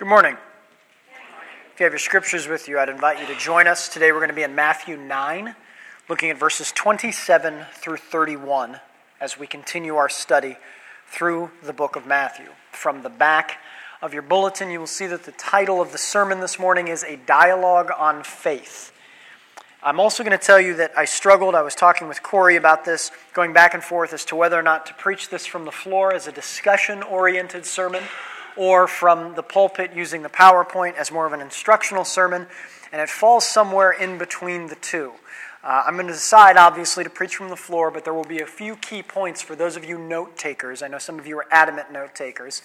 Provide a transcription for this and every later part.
Good morning. If you have your scriptures with you, I'd invite you to join us. Today we're going to be in Matthew 9, looking at verses 27 through 31 as we continue our study through the book of Matthew. From the back of your bulletin, you will see that the title of the sermon this morning is A Dialogue on Faith. I'm also going to tell you that I was talking with Corey about this, going back and forth as to whether or not to preach this from the floor as a discussion-oriented sermon, or from the pulpit using the PowerPoint as more of an instructional sermon, and it falls somewhere in between the two. I'm going to decide, obviously, to preach from the floor, but there will be a few key points for those of you note takers. I know some of you are adamant note takers.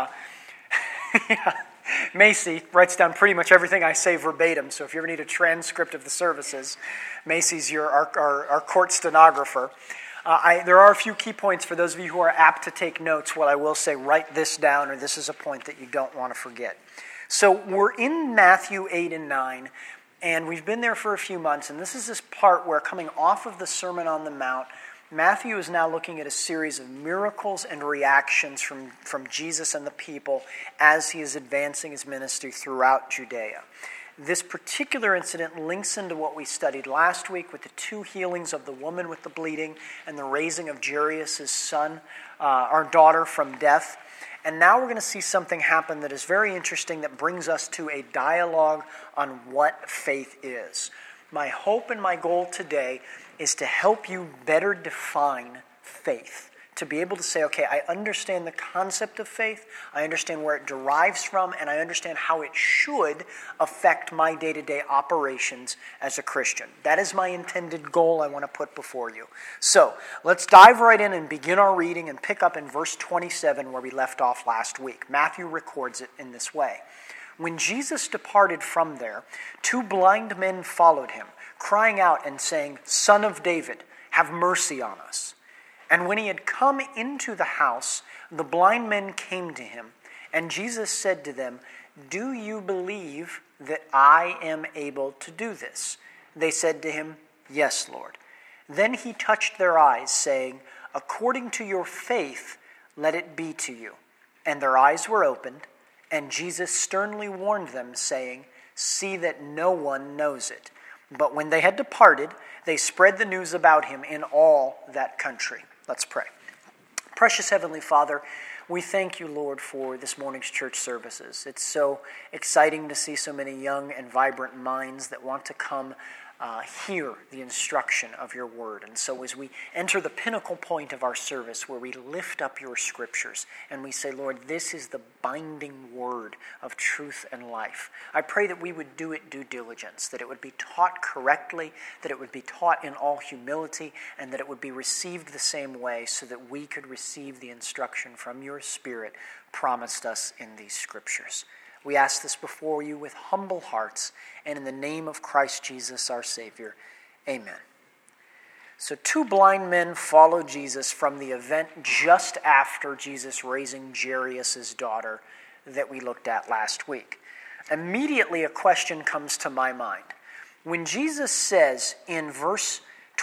Macy writes down pretty much everything I say verbatim, so if you ever need a transcript of the services, Macy's our court stenographer. There are a few key points for those of you who are apt to take notes. What I will say, write this down, or this is a point that you don't want to forget. So we're in Matthew 8 and 9, and we've been there for a few months, and this is this part where, coming off of the Sermon on the Mount, Matthew is now looking at a series of miracles and reactions from Jesus and the people as he is advancing his ministry throughout Judea. This particular incident links into what we studied last week with the two healings of the woman with the bleeding and the raising of Jairus' son, our daughter, from death. And now we're going to see something happen that is very interesting that brings us to a dialogue on what faith is. My hope and my goal today is to help you better define faith. To be able to say, okay, I understand the concept of faith, I understand where it derives from, and I understand how it should affect my day-to-day operations as a Christian. That is my intended goal I want to put before you. So, let's dive right in and begin our reading and pick up in verse 27 where we left off last week. Matthew records it in this way. When Jesus departed from there, two blind men followed him, crying out and saying, "Son of David, have mercy on us." And when he had come into the house, the blind men came to him, and Jesus said to them, "Do you believe that I am able to do this?" They said to him, "Yes, Lord." Then he touched their eyes, saying, "According to your faith, let it be to you." And their eyes were opened, and Jesus sternly warned them, saying, "See that no one knows it." But when they had departed, they spread the news about him in all that country. Let's pray. Precious Heavenly Father, we thank you, Lord, for this morning's church services. It's so exciting to see so many young and vibrant minds that want to come hear the instruction of your word. And so as we enter the pinnacle point of our service where we lift up your scriptures and we say, Lord, this is the binding word of truth and life, I pray that we would do it due diligence, that it would be taught correctly, that it would be taught in all humility, and that it would be received the same way so that we could receive the instruction from your Spirit promised us in these scriptures. We ask this before you with humble hearts, and in the name of Christ Jesus, our Savior. Amen. So two blind men follow Jesus from the event just after Jesus raising Jairus' daughter that we looked at last week. Immediately a question comes to my mind. When Jesus says in verse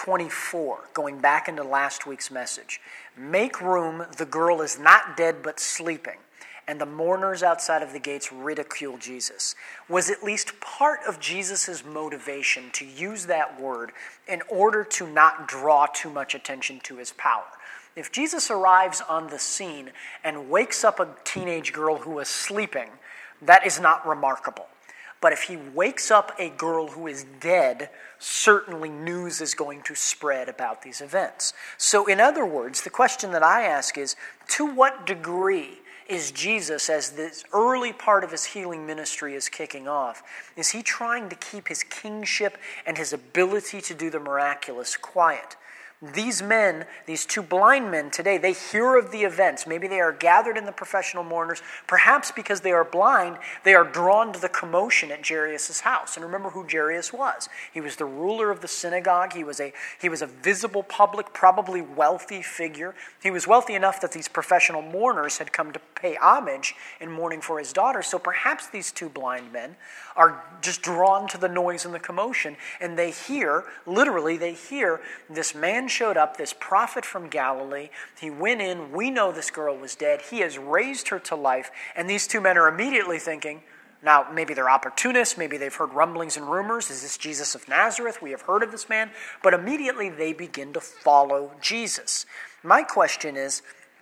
24, going back into last week's message, "Make room, the girl is not dead but sleeping," and the mourners outside of the gates ridicule Jesus, was at least part of Jesus' motivation to use that word in order to not draw too much attention to his power. If Jesus arrives on the scene and wakes up a teenage girl who was sleeping, that is not remarkable. But if he wakes up a girl who is dead, certainly news is going to spread about these events. So in other words, the question that I ask is, to what degree is Jesus, as this early part of his healing ministry is kicking off, is he trying to keep his kingship and his ability to do the miraculous quiet? These men, these two blind men today, they hear of the events. Maybe they are gathered in the professional mourners. Perhaps because they are blind, they are drawn to the commotion at Jairus' house. And remember who Jairus was. He was the ruler of the synagogue. He was a visible public, probably wealthy figure. He was wealthy enough that these professional mourners had come to pay homage in mourning for his daughter. So perhaps these two blind men are just drawn to the noise and the commotion, and they hear, literally they hear, this man man showed up, this prophet from Galilee. He went in. We know this girl was dead. He has raised her to life. And these two men are immediately thinking, now, maybe they're opportunists. Maybe they've heard rumblings and rumors. Is this Jesus of Nazareth? We have heard of this man. But immediately they begin to follow Jesus. My question is,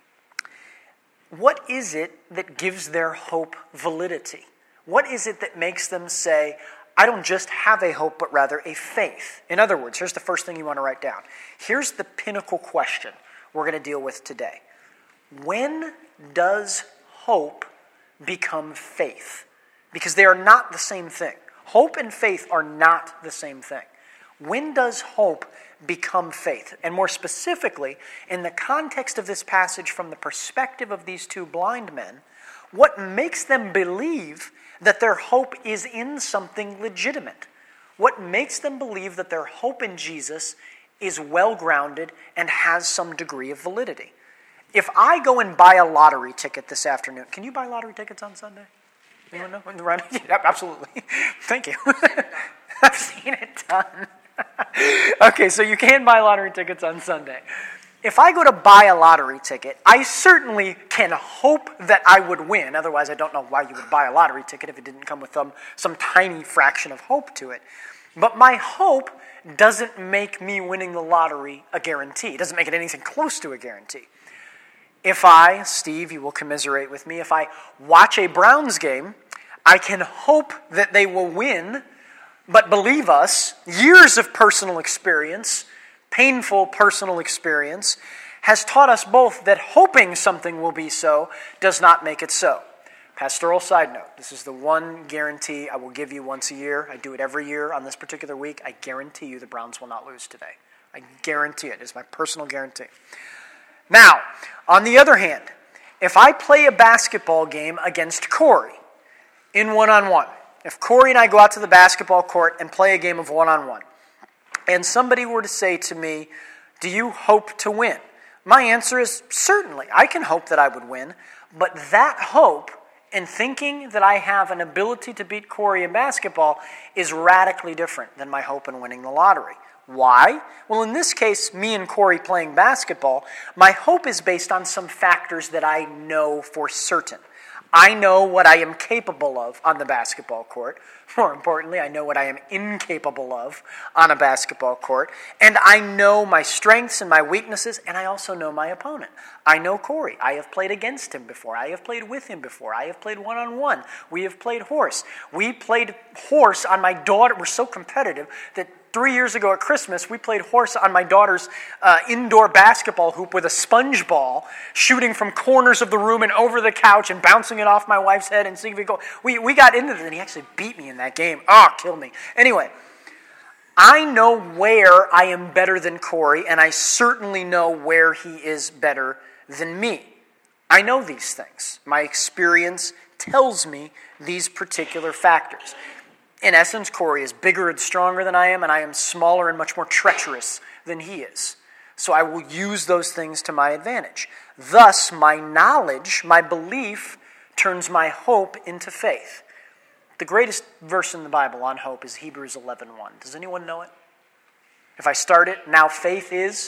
what is it that gives their hope validity? What is it that makes them say, I don't just have a hope, but rather a faith? In other words, here's the first thing you want to write down. Here's the pinnacle question we're going to deal with today. When does hope become faith? Because they are not the same thing. Hope and faith are not the same thing. When does hope become faith? And more specifically, in the context of this passage from the perspective of these two blind men, what makes them believe that their hope is in something legitimate? What makes them believe that their hope in Jesus is well-grounded and has some degree of validity? If I go and buy a lottery ticket this afternoon, can you buy lottery tickets on Sunday? Anyone know? Right? Yeah, absolutely. Thank you. I've seen it done. Okay, so you can buy lottery tickets on Sunday. If I go to buy a lottery ticket, I certainly can hope that I would win. Otherwise, I don't know why you would buy a lottery ticket if it didn't come with some tiny fraction of hope to it. But my hope doesn't make me winning the lottery a guarantee. It doesn't make it anything close to a guarantee. If I, Steve, you will commiserate with me, if I watch a Browns game, I can hope that they will win, but believe us, years of personal experience, painful personal experience, has taught us both that hoping something will be so does not make it so. Pastoral side note, this is the one guarantee I will give you once a year. I do it every year on this particular week. I guarantee you the Browns will not lose today. I guarantee it. It's my personal guarantee. Now, on the other hand, if I play a basketball game against Corey in one-on-one, if Corey and I go out to the basketball court and play a game of one-on-one, and somebody were to say to me, do you hope to win? My answer is certainly. I can hope that I would win, but that hope and thinking that I have an ability to beat Corey in basketball is radically different than my hope in winning the lottery. Why? Well, in this case, me and Corey playing basketball, my hope is based on some factors that I know for certain. I know what I am capable of on the basketball court. More importantly, I know what I am incapable of on a basketball court. And I know my strengths and my weaknesses, and I also know my opponent. I know Corey. I have played against him before. I have played with him before. I have played one-on-one. We have played horse. We played horse on my daughter. We're so competitive that 3 years ago at Christmas, we played horse on my daughter's indoor basketball hoop with a sponge ball, shooting from corners of the room and over the couch and bouncing it off my wife's head and seeing if it go. We got into it, and he actually beat me in that game. Kill me. Anyway, I know where I am better than Corey, and I certainly know where he is better than me. I know these things. My experience tells me these particular factors. In essence, Corey is bigger and stronger than I am, and I am smaller and much more treacherous than he is. So I will use those things to my advantage. Thus, my knowledge, my belief, turns my hope into faith. The greatest verse in the Bible on hope is Hebrews 11:1. Does anyone know it? If I start it, now faith is...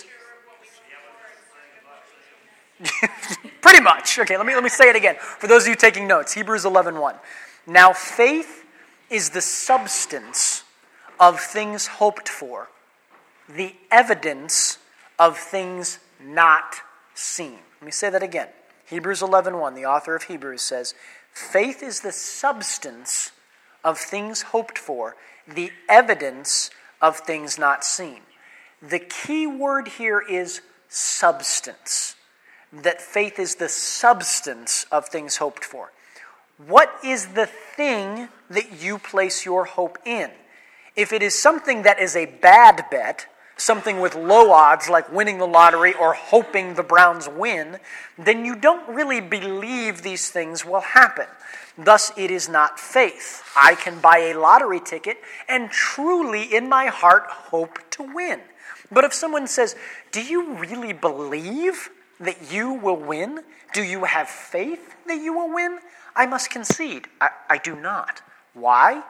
Pretty much. Okay, let me say it again. For those of you taking notes, Hebrews 11:1. Now faith is the substance of things hoped for, the evidence of things not seen. Let me say that again. Hebrews 11:1, the author of Hebrews says, faith is the substance of things hoped for, the evidence of things not seen. The key word here is substance, that faith is the substance of things hoped for. What is the thing that you place your hope in? If it is something that is a bad bet, something with low odds like winning the lottery or hoping the Browns win, then you don't really believe these things will happen. Thus, it is not faith. I can buy a lottery ticket and truly in my heart hope to win. But if someone says, do you really believe that you will win? Do you have faith that you will win? I must concede, I do not. Why?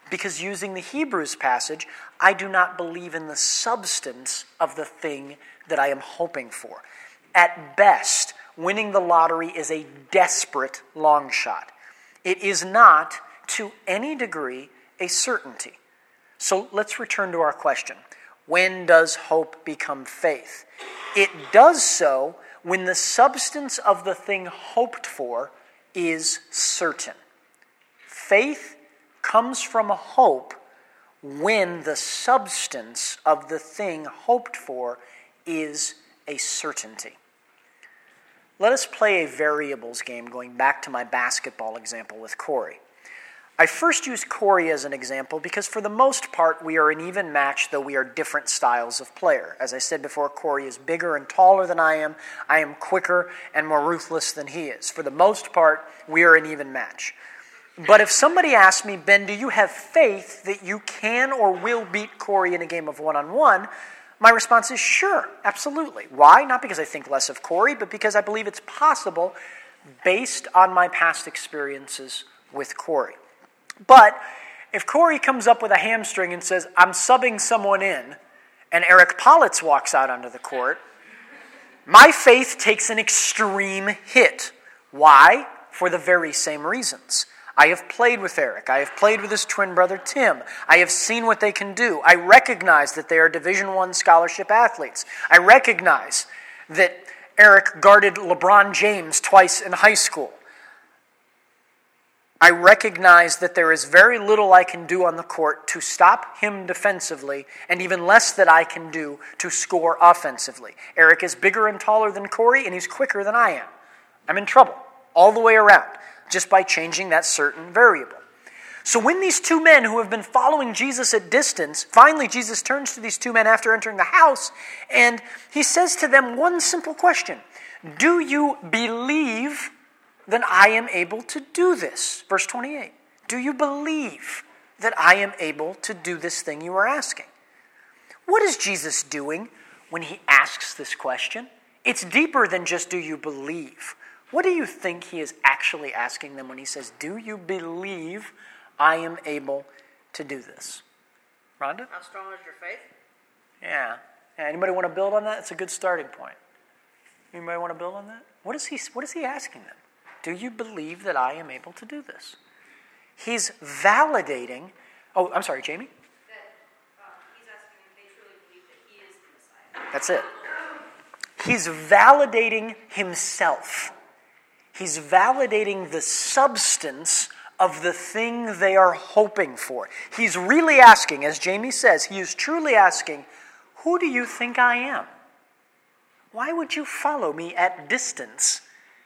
because using the Hebrews passage, I do not believe in the substance of the thing that I am hoping for. At best, winning the lottery is a desperate long shot. It is not, to any degree, a certainty. So let's return to our question. When does hope become faith? It does so when the substance of the thing hoped for is certain. Faith comes from a hope when the substance of the thing hoped for is a certainty. Let us play a variables game, going back to my basketball example with Corey. I first use Corey as an example because for the most part we are an even match, though we are different styles of player. As I said before, Corey is bigger and taller than I am. I am quicker and more ruthless than he is. For the most part, we are an even match. But if somebody asks me, Ben, do you have faith that you can or will beat Corey in a game of one-on-one? My response is sure, absolutely. Why? Not because I think less of Corey, but because I believe it's possible based on my past experiences with Corey. But if Corey comes up with a hamstring and says, I'm subbing someone in, and Eric Politz walks out onto the court, my faith takes an extreme hit. Why? For the very same reasons. I have played with Eric. I have played with his twin brother Tim. I have seen what they can do. I recognize that they are Division I scholarship athletes. I recognize that Eric guarded LeBron James twice in high school. I recognize that there is very little I can do on the court to stop him defensively, and even less that I can do to score offensively. Eric is bigger and taller than Corey, and he's quicker than I am. I'm in trouble all the way around, just by changing that certain variable. So when these two men who have been following Jesus at distance, finally Jesus turns to these two men after entering the house, and he says to them one simple question. Do you believe that I am able to do this? Verse 28. Do you believe that I am able to do this thing you are asking? What is Jesus doing when he asks this question? It's deeper than just do you believe. What do you think he is actually asking them when he says, do you believe I am able to do this? Rhonda? How strong is your faith? Yeah. Anybody want to build on that? It's a good starting point. Anybody want to build on that? What is he asking them? Do you believe that I am able to do this? He's validating. Oh, I'm sorry, Jamie? He's asking if they truly believe that he is the Messiah. That's it. He's validating himself. He's validating the substance of the thing they are hoping for. He's really asking, as Jamie says, he is truly asking, who do you think I am? Why would you follow me at distance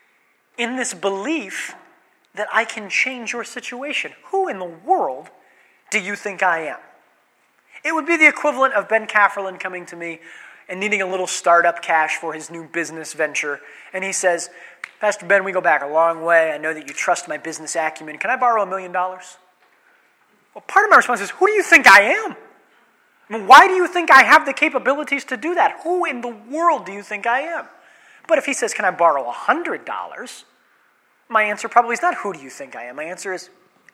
in this belief that I can change your situation? Who in the world do you think I am? It would be the equivalent of Ben Cafferlin coming to me and needing a little startup cash for his new business venture. And he says, Pastor Ben, we go back a long way. I know that you trust my business acumen. Can I borrow $1 million? Well, part of my response is, who do you think I am? I mean, why do you think I have the capabilities to do that? Who in the world do you think I am? But if he says, can I borrow $100? My answer probably is not, who do you think I am? My answer is,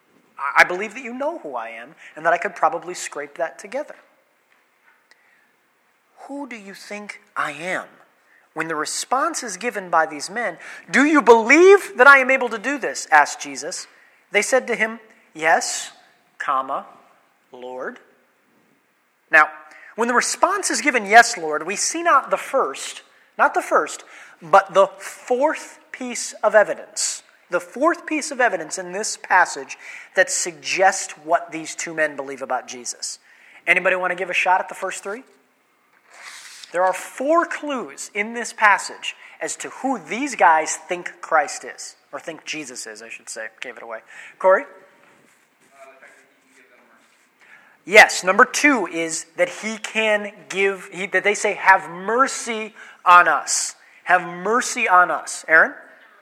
I believe that you know who I am and that I could probably scrape that together. Who do you think I am? When the response is given by these men, do you believe that I am able to do this? Asked Jesus. They said to him, yes, comma, Lord. Now, when the response is given, yes, Lord, we see not the first, but the fourth piece of evidence. The fourth piece of evidence in this passage that suggests what these two men believe about Jesus. Anybody want to give a shot at the first three? There are 4 clues in this passage as to who these guys think Christ is, or think Jesus is, I should say. Gave it away. Corey? Yes, number 2 is that he can give, that they say, have mercy on us. Have mercy on us. Aaron?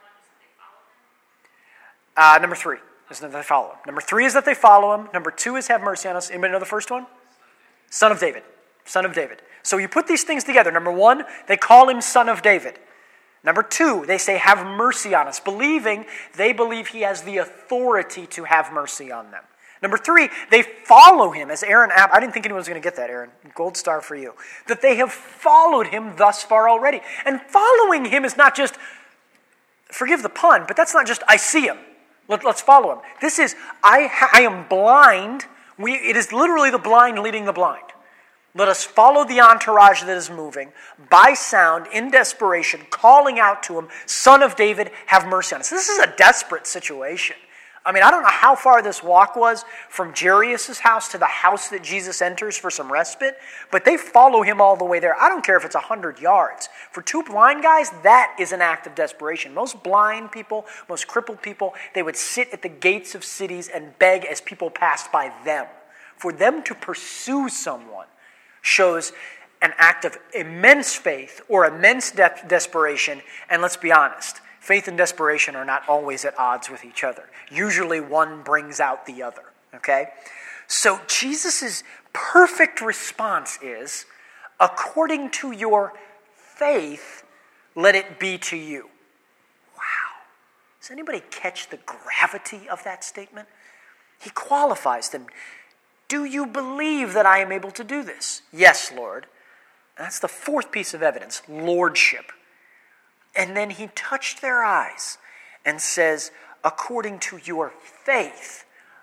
Number 3 is that they follow him. Number 3 is that they follow him. Number 2 is have mercy on us. Anybody know the first one? Son of David. Son of David. So you put these things together. Number 1, they call him Son of David. Number 2, they say, have mercy on us, they believe he has the authority to have mercy on them. Number 3, they follow him, as Aaron, I didn't think anyone was going to get that, Aaron. Gold star for you. That they have followed him thus far already. And following him is not just, forgive the pun, but that's not just, I see him. Let's follow him. This is, I am blind. It is literally the blind leading the blind. Let us follow the entourage that is moving, by sound, in desperation, calling out to him, Son of David, have mercy on us. This is a desperate situation. I mean, I don't know how far this walk was from Jairus' house to the house that Jesus enters for some respite, but they follow him all the way there. I don't care if it's 100 yards. For 2 blind guys, that is an act of desperation. Most blind people, most crippled people, they would sit at the gates of cities and beg as people passed by them. For them to pursue someone shows an act of immense faith or immense desperation, and let's be honest, faith and desperation are not always at odds with each other. Usually one brings out the other, okay? So Jesus' perfect response is, according to your faith, let it be to you. Wow. Does anybody catch the gravity of that statement? He qualifies them. Do you believe that I am able to do this? Yes, Lord. And that's the 4th piece of evidence, lordship. And then he touched their eyes and says, according to your faith,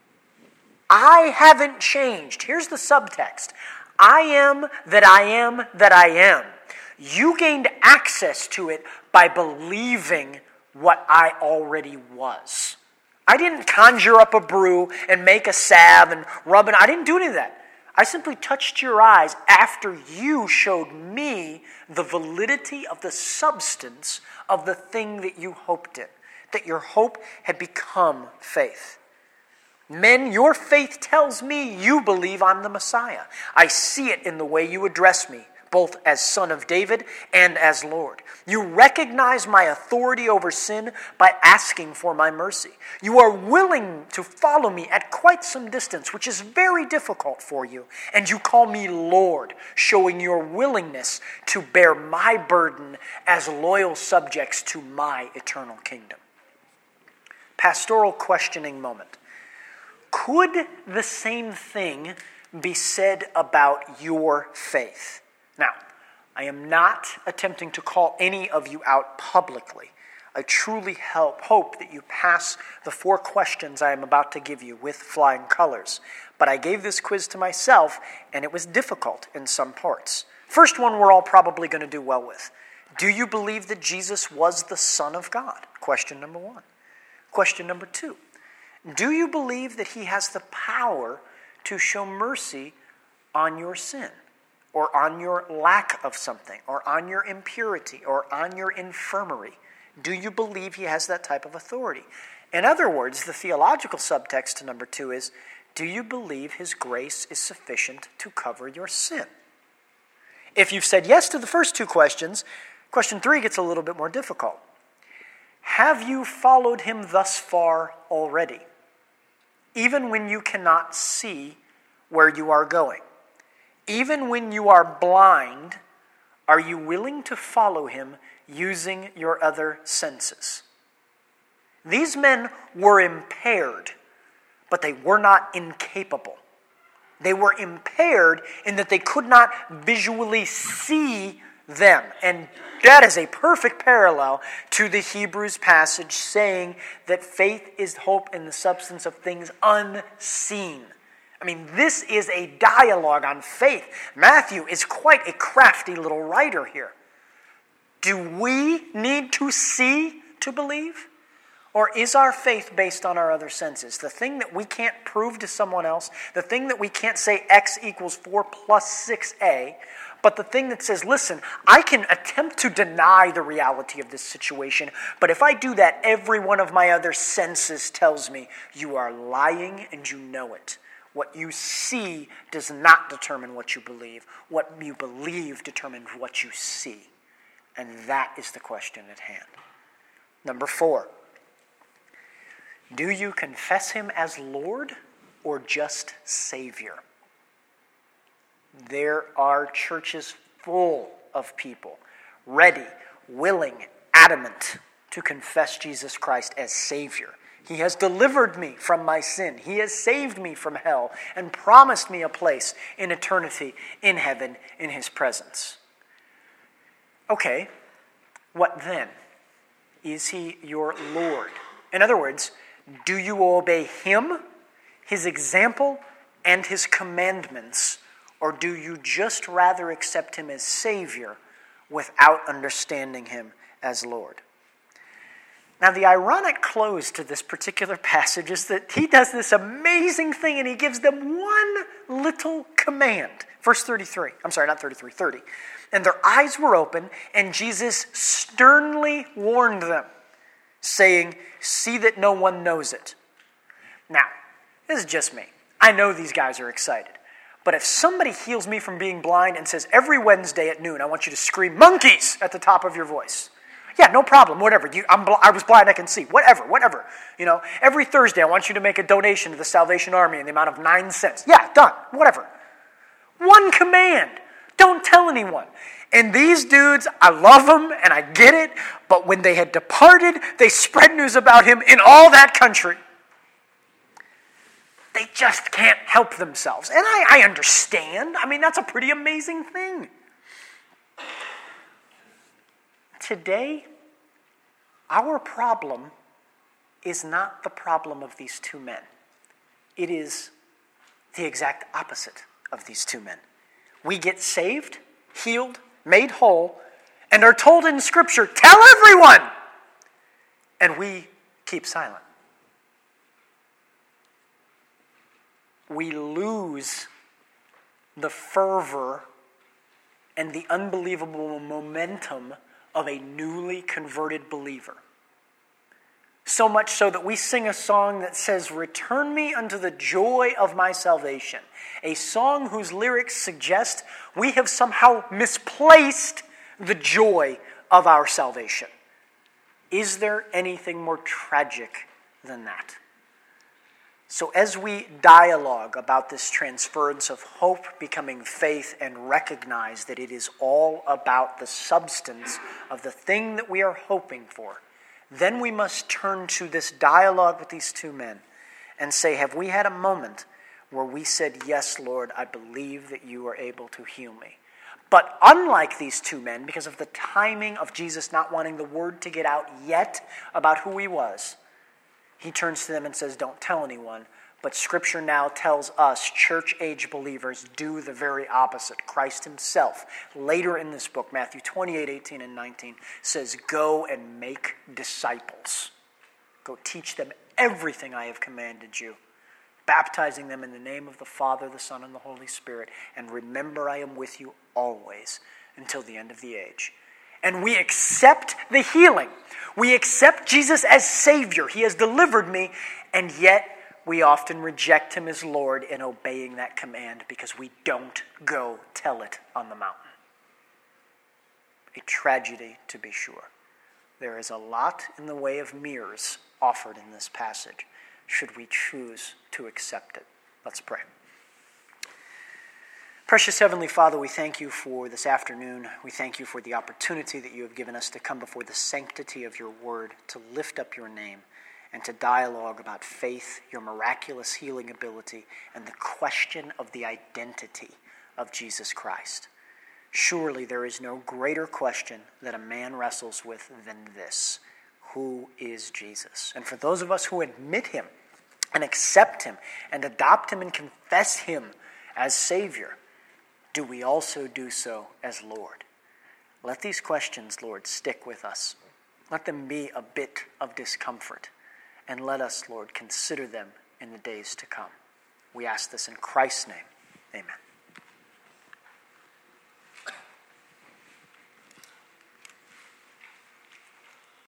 I haven't changed. Here's the subtext. I am that I am that I am. You gained access to it by believing what I already was. I didn't conjure up a brew and make a salve and rub it. I didn't do any of that. I simply touched your eyes after you showed me the validity of the substance of the thing that you hoped in, that your hope had become faith. Men, your faith tells me you believe I'm the Messiah. I see it in the way you address me, both as Son of David and as Lord. You recognize my authority over sin by asking for my mercy. You are willing to follow me at quite some distance, which is very difficult for you, and you call me Lord, showing your willingness to bear my burden as loyal subjects to my eternal kingdom. Pastoral questioning moment. Could the same thing be said about your faith? Now, I am not attempting to call any of you out publicly. I truly hope that you pass the 4 questions I am about to give you with flying colors. But I gave this quiz to myself, and it was difficult in some parts. First one we're all probably going to do well with. Do you believe that Jesus was the Son of God? Question number 1. Question number 2. Do you believe that he has the power to show mercy on your sin, or on your lack of something, or on your impurity, or on your infirmary? Do you believe he has that type of authority? In other words, the theological subtext to number 2 is, do you believe his grace is sufficient to cover your sin? If you've said yes to the first 2 questions, question 3 gets a little bit more difficult. Have you followed him thus far already, even when you cannot see where you are going? Even when you are blind, are you willing to follow him using your other senses? These men were impaired, but they were not incapable. They were impaired in that they could not visually see them. And that is a perfect parallel to the Hebrews passage saying that faith is hope in the substance of things unseen. I mean, this is a dialogue on faith. Matthew is quite a crafty little writer here. Do we need to see to believe? Or is our faith based on our other senses? The thing that we can't prove to someone else, the thing that we can't say x equals 4 plus 6a, but the thing that says, listen, I can attempt to deny the reality of this situation, but if I do that, every one of my other senses tells me you are lying and you know it. What you see does not determine what you believe. What you believe determines what you see. And that is the question at hand. Number 4. Do you confess him as Lord or just Savior? There are churches full of people, ready, willing, adamant to confess Jesus Christ as Savior. He has delivered me from my sin. He has saved me from hell and promised me a place in eternity in heaven in his presence. Okay, what then? Is he your Lord? In other words, do you obey him, his example, and his commandments, or do you just rather accept him as Savior without understanding him as Lord? Now, the ironic close to this particular passage is that he does this amazing thing and he gives them one little command. Verse 33. I'm sorry, not 33, 30. And their eyes were open, and Jesus sternly warned them, saying, "See that no one knows it." Now, this is just me. I know these guys are excited. But if somebody heals me from being blind and says, every Wednesday at noon, I want you to scream, "Monkeys!" at the top of your voice. Yeah, no problem, whatever. I was blind, I can see. Whatever. Every Thursday, I want you to make a donation to the Salvation Army in the amount of 9 cents. Yeah, done. Whatever. One command. Don't tell anyone. And these dudes, I love them and I get it, but when they had departed, they spread news about him in all that country. They just can't help themselves. And I understand. I mean, that's a pretty amazing thing. Today, our problem is not the problem of these two men. It is the exact opposite of these two men. We get saved, healed, made whole, and are told in Scripture, "Tell everyone!" And we keep silent. We lose the fervor and the unbelievable momentum of a newly converted believer. So much so that we sing a song that says, "Return me unto the joy of my salvation." A song whose lyrics suggest we have somehow misplaced the joy of our salvation. Is there anything more tragic than that? So as we dialogue about this transference of hope becoming faith and recognize that it is all about the substance of the thing that we are hoping for, then we must turn to this dialogue with these two men and say, have we had a moment where we said, "Yes, Lord, I believe that you are able to heal me"? But unlike these two men, because of the timing of Jesus not wanting the word to get out yet about who he was, he turns to them and says, "Don't tell anyone." But Scripture now tells us, church-age believers, do the very opposite. Christ himself, later in this book, Matthew 28, 18, and 19, says, "Go and make disciples. Go teach them everything I have commanded you, baptizing them in the name of the Father, the Son, and the Holy Spirit. And remember, I am with you always until the end of the age." And we accept the healing. We accept Jesus as Savior. He has delivered me, and yet we often reject him as Lord in obeying that command because we don't go tell it on the mountain. A tragedy, to be sure. There is a lot in the way of mirrors offered in this passage, should we choose to accept it. Let's pray. Precious Heavenly Father, we thank you for this afternoon. We thank you for the opportunity that you have given us to come before the sanctity of your word, to lift up your name, and to dialogue about faith, your miraculous healing ability, and the question of the identity of Jesus Christ. Surely there is no greater question that a man wrestles with than this: who is Jesus? And for those of us who admit him and accept him and adopt him and confess him as Savior, do we also do so as Lord? Let these questions, Lord, stick with us. Let them be a bit of discomfort. And let us, Lord, consider them in the days to come. We ask this in Christ's name. Amen.